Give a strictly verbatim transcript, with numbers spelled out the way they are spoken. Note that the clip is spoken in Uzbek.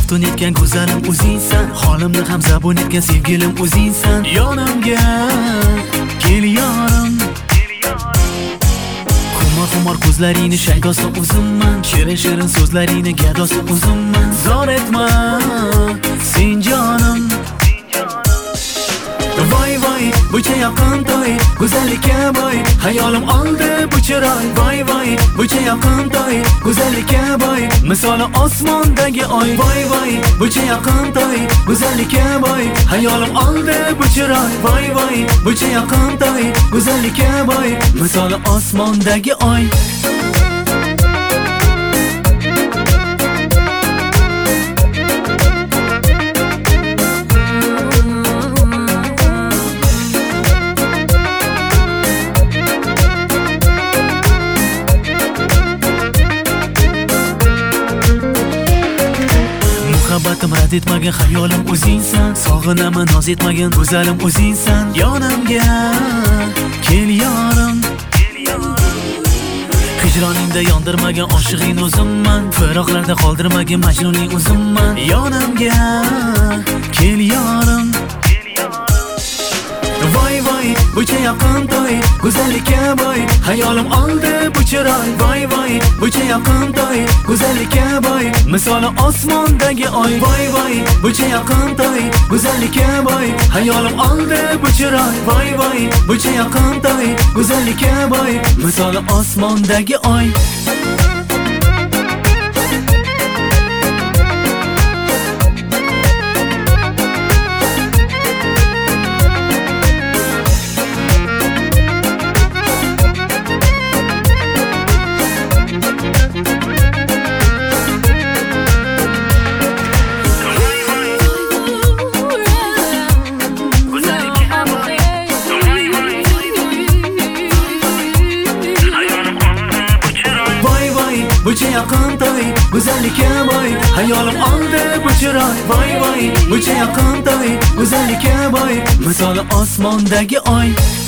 maftun etgan go'zalim o'zingsan, holimni ham zabun etgan sevgilim o'zingsan. Yonimga kel yorim, xumor xumor ko'zlaringni shaydosi o'zimman, shirin shirin so'zlaringni gadosi o'zimman. Zor etma sen jonim, voy voy buncha yoqim to'y, go'zallikka boy, hayolim oldi bu chiroy. Voy voy buncha yoqim to'y, go'zallikka boy, misoli osmondagi oy. Voy voy buncha yoqim to'y, go'zallikka boy, hayolim oldi bu chiroy. Voy voy buncha yoqim to'y, go'zallikka boy, misoli osmondagi oy. Muhabbatim rad etmagan hayolim o'zingsan, sog'inaman noz etmagan go'zalim o'zingsan. Yonimga kel yorim, hijroningda yondirmagan oshig'ing o'zimman, firoqlarda qoldirmagan majnuning o'zimman. Yonimga kel yorim, voy voy buncha yoqim to'y, go'zallikka boy, hayolim oldi bu chiroy. Voy voy buncha yoqim to'y, go'zallikka boy, misoli osmondagi oy. Voy voy buncha yoqim to'y, go'zallikka boy, hayolim oldi bu chiroy. Voy voy buncha yoqim to'y, go'zallikka boy, misoli osmondagi oy. Buncha yoqim to'y, go'zallikka boy, hayolim oldi bu chiroy. Voy voy buncha yoqim to'y, go'zallikka boy, misoli osmondagi oy.